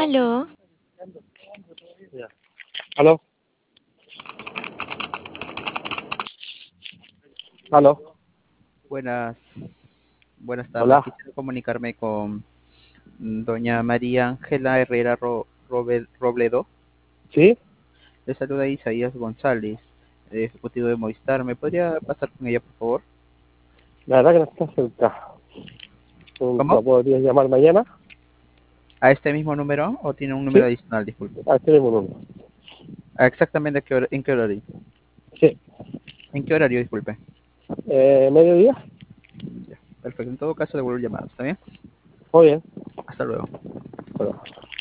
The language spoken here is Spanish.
Aló, Ya. ¿Aló? ¿Aló? Buenas tardes. Hola. Quisiera comunicarme con doña María Ángela Herrera Robledo. ¿Sí? Le saluda Isaías González, ejecutivo de Movistar. ¿Me podría pasar con ella, por favor? La verdad que no está cerca. ¿Cómo? ¿La podrías llamar mañana? ¿A este mismo número o tiene un número Sí. adicional? Disculpe. A este mismo número. Exactamente en qué horario. Sí. ¿En qué horario? Disculpe. ¿Mediodía? Ya, perfecto. En todo caso, devuelvo el llamado. ¿Está bien? Muy bien. Hasta luego. Bueno.